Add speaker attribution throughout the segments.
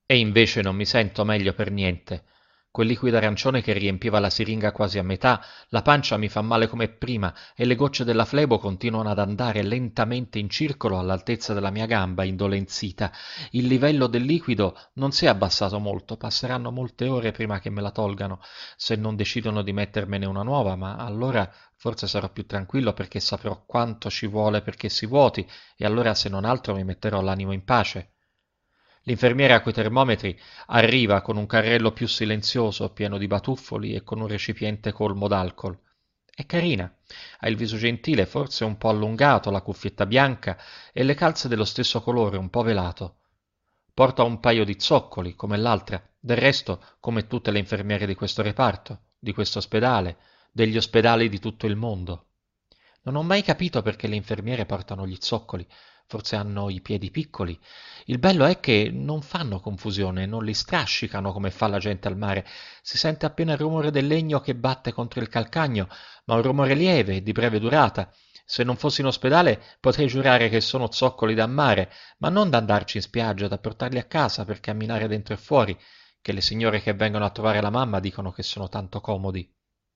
Speaker 1: E invece non mi sento meglio per niente. Quel liquido arancione che riempiva la siringa quasi a metà, la pancia mi fa male come prima e le gocce della flebo continuano ad andare lentamente in circolo all'altezza della mia gamba, indolenzita. Il livello del liquido non si è abbassato molto, passeranno molte ore prima che me la tolgano, se non decidono di mettermene una nuova, ma allora forse sarò più tranquillo perché saprò quanto ci vuole perché si vuoti e allora se non altro mi metterò l'animo in pace. L'infermiera coi termometri arriva con un carrello più silenzioso, pieno di batuffoli e con un recipiente colmo d'alcol. È carina, ha il viso gentile, forse un po' allungato, la cuffietta bianca e le calze dello stesso colore, un po' velato. Porta un paio di zoccoli, come l'altra, del resto come tutte le infermiere di questo reparto, di questo ospedale, degli ospedali di tutto il mondo. Non ho mai capito perché le infermiere portano gli zoccoli, forse hanno i piedi piccoli. Il bello è che non fanno confusione, non li strascicano come fa la gente al mare. Si sente appena il rumore del legno che batte contro il calcagno, ma un rumore lieve e di breve durata. Se non fossi in ospedale potrei giurare che sono zoccoli da mare, ma non da andarci in spiaggia, da portarli a casa per camminare dentro e fuori, che le signore che vengono a trovare la mamma dicono che sono tanto comodi.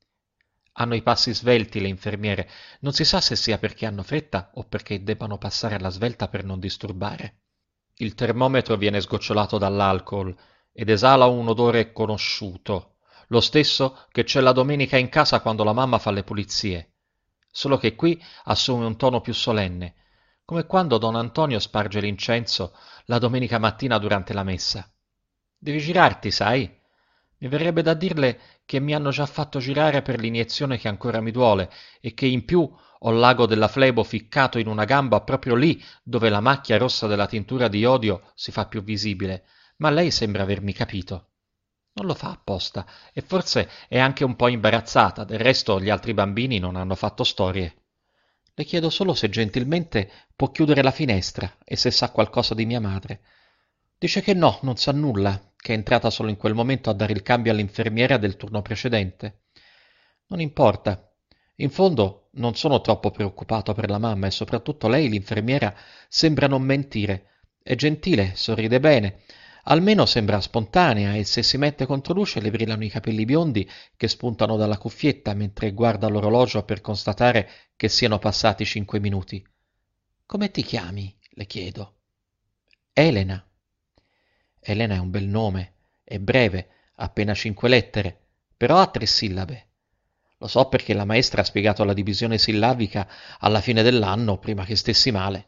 Speaker 1: Hanno i passi svelti le infermiere, non si sa se sia perché hanno fretta o perché debbano passare alla svelta per non disturbare. Il termometro viene sgocciolato dall'alcol ed esala un odore conosciuto, lo stesso che c'è la domenica in casa quando la mamma fa le pulizie, solo che qui assume un tono più solenne, come quando don Antonio sparge l'incenso la domenica mattina durante la messa. Devi girarti, sai? Mi verrebbe da dirle che mi hanno già fatto girare per l'iniezione che ancora mi duole e che in più ho l'ago della flebo ficcato in una gamba proprio lì dove la macchia rossa della tintura di iodio si fa più visibile, ma lei sembra avermi capito. Non lo fa apposta e forse è anche un po' imbarazzata, del resto gli altri bambini non hanno fatto storie. Le chiedo solo se gentilmente può chiudere la finestra e se sa qualcosa di mia madre. Dice che no, non sa nulla, che è entrata solo in quel momento a dare il cambio all'infermiera del turno precedente. Non importa. In fondo non sono troppo preoccupato per la mamma e soprattutto lei, l'infermiera, sembra non mentire. È gentile, sorride bene. Almeno sembra spontanea e se si mette contro luce le brillano i capelli biondi che spuntano dalla cuffietta mentre guarda l'orologio per constatare che siano passati 5 minuti. Come ti chiami? Le chiedo. Elena. Elena è un bel nome, è breve, ha appena 5 lettere, però ha 3 sillabe. Lo so perché la maestra ha spiegato la divisione sillabica alla fine dell'anno, prima che stessi male.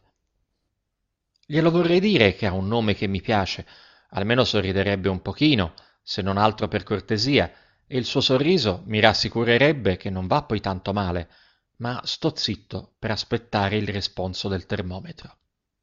Speaker 1: Glielo vorrei dire che ha un nome che mi piace, almeno sorriderebbe un pochino, se non altro per cortesia, e il suo sorriso mi rassicurerebbe che non va poi tanto male, ma sto zitto per aspettare il responso del termometro.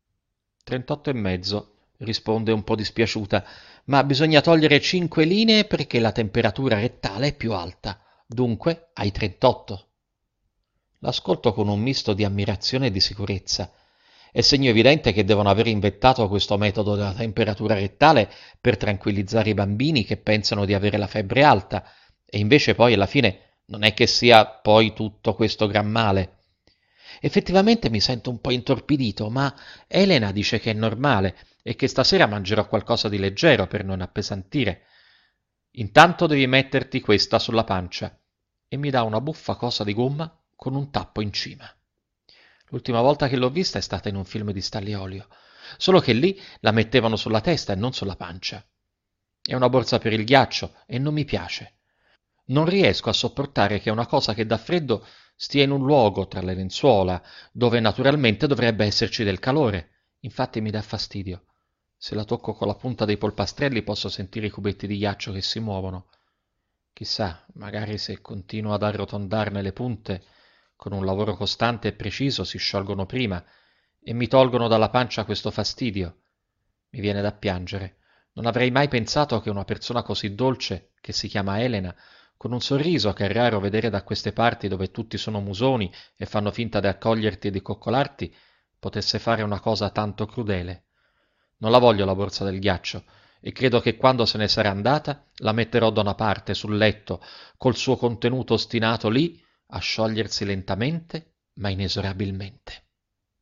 Speaker 1: 38,5, risponde un po' dispiaciuta, ma bisogna togliere 5 linee perché la temperatura rettale è più alta. Dunque hai 38. L'ascolto con un misto di ammirazione e di sicurezza. È segno evidente che devono aver inventato questo metodo della temperatura rettale per tranquillizzare i bambini che pensano di avere la febbre alta, e invece poi alla fine non è che sia poi tutto questo gran male. Effettivamente mi sento un po' intorpidito, ma Elena dice che è normale e che stasera mangerò qualcosa di leggero per non appesantire. Intanto devi metterti questa sulla pancia e mi dà una buffa cosa di gomma con un tappo in cima. L'ultima volta che l'ho vista è stata in un film di Stanley Olio, solo che lì la mettevano sulla testa e non sulla pancia. È una borsa per il ghiaccio e non mi piace. Non riesco a sopportare che una cosa che dà freddo stia in un luogo tra le lenzuola, dove naturalmente dovrebbe esserci del calore. Infatti mi dà fastidio. Se la tocco con la punta dei polpastrelli posso sentire i cubetti di ghiaccio che si muovono. Chissà, magari se continuo ad arrotondarne le punte, con un lavoro costante e preciso si sciolgono prima e mi tolgono dalla pancia questo fastidio. Mi viene da piangere. Non avrei mai pensato che una persona così dolce, che si chiama Elena, con un sorriso che è raro vedere da queste parti dove tutti sono musoni e fanno finta di accoglierti e di coccolarti, potesse fare una cosa tanto crudele. Non la voglio la borsa del ghiaccio e credo che quando se ne sarà andata la metterò da una parte sul letto, col suo contenuto ostinato lì a sciogliersi lentamente ma inesorabilmente.